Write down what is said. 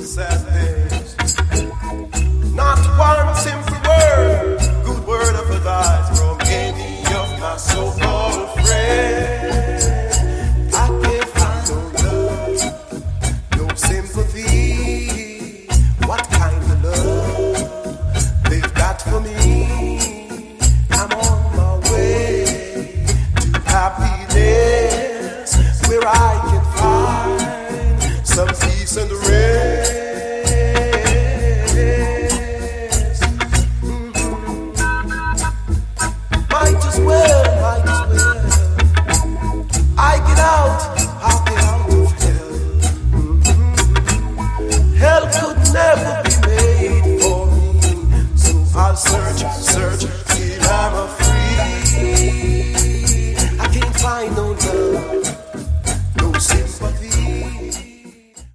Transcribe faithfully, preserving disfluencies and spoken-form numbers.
sad days. Not one simple word, good word of advice from any of my so-called friends. I can't find no love, no sympathy. What kind of love they've got for me? I'm on my way to happiness, where I can find some peace and rest.